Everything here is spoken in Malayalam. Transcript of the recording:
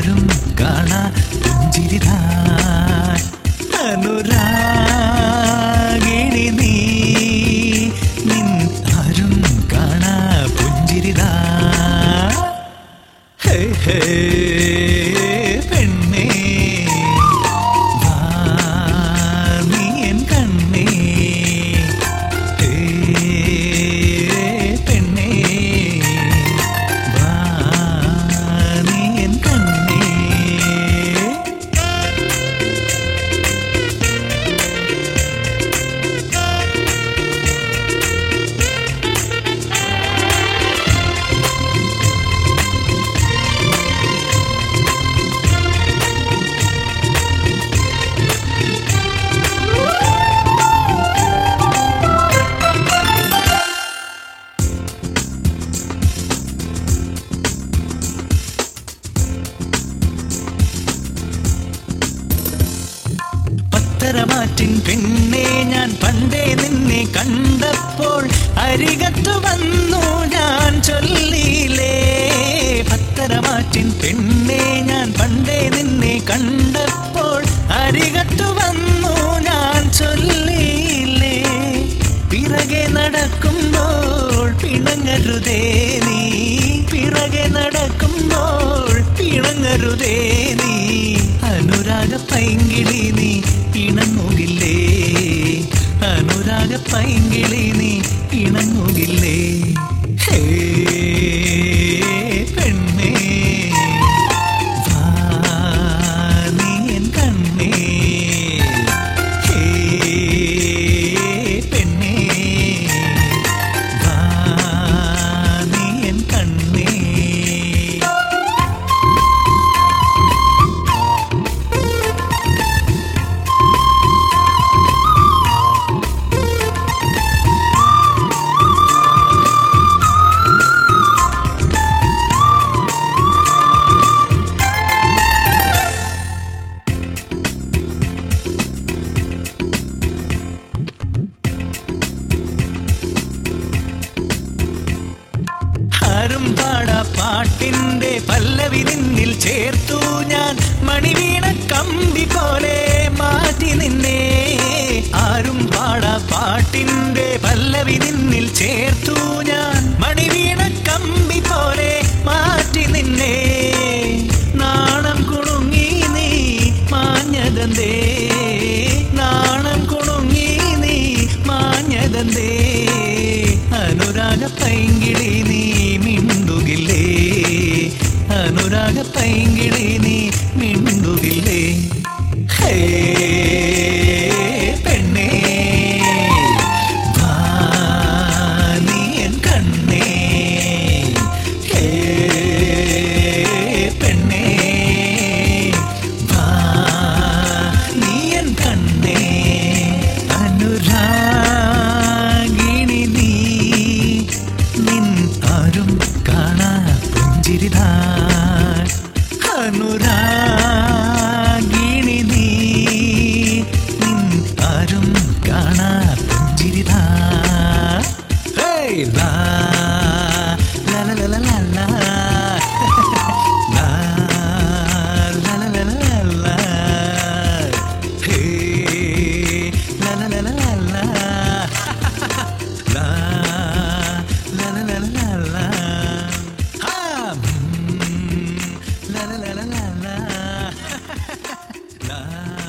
ആരും കാണാ പുഞ്ചിരിതാ അനുരാഗിണി നീ നിൻ ആരും കാണാ പുഞ്ചിരിതാ ഹേ ഹേ പെണ്ണേ വാ നീ എൻ കണ്ണേ ഹേ പെണ്ണേ വാ നീ എൻ കണ്ണേ പത്തരമാറ്റിൻ പെണ്ണേ ഞാൻ പണ്ടേ നിന്നെ കണ്ടപ്പോൾ അരികത്തു വന്നു ഞാൻ ചൊല്ലിയില്ലേ പത്തരമാറ്റിൻ പെണ്ണേ ഞാൻ പണ്ടേ നിന്നെ കണ്ടപ്പോൾ അരികത്തു വന്നു ഞാൻ ചൊല്ലിയില്ലേ പിറകെ നടക്കുമ്പോൾ പിണങ്ങരുതേ നീ പിറകെ നടക്കുമ്പോൾ പിണങ്ങരുതേ നീ അനുരാഗ പൈങ്കിളി നീ ഇണങ്ങുകില്ലേ അനുരാഗ പൈങ്കിളി നീ ഇണങ്ങുകില്ലേ ഹേ പെണ്ണേ വാ നീ എൻ കണ്ണേ ഹേ പെണ്ണേ വാ നീ എൻ കണ്ണേ ആരും പാടാ പാട്ടിന്റെ പല്ലവി നിന്നിൽ ചേർത്തു ഞാൻ മണിവീണ കമ്പി പോലെ മാറ്റി നിന്നെ ആരും പാടാ പാട്ടിന്റെ പല്ലവി നിന്നിൽ ചേർത്തു ഞാൻ മണിവീണ കമ്പി പോലെ മാറ്റി നിന്നെ നാണം കുണുങ്ങി നീ മാഞ്ഞതന്തേ നാണം കുണുങ്ങി നീ മാഞ്ഞതന്തേ അനുരാഗ പൈങ്കിളി നീ മിണ്ടുകില്ലേ അനുരാഗ പൈങ്കിളി നീ മിണ്ടുകില്ലേ ഹേ പെണ്ണേ വാ നീ എൻ കണ്ണേ ഹേ പെണ്ണേ വാ നീ എൻ കണ്ണേ അനുരാഗിണി നീ നിൻ ആരും കാണാ പുഞ്ചിരിതാ അനുരാഗിണി നീ നിൻ ആരും കാണാ പുഞ്ചിരിതാ ഹേ ലാ ലാ ലാ ലാ ലാ ലാ ലാ ലാ ലാ ലാ ലാ ഹേ ലാ ലാ ലാ ലാ ലാ La la la la la la ha la la la la la la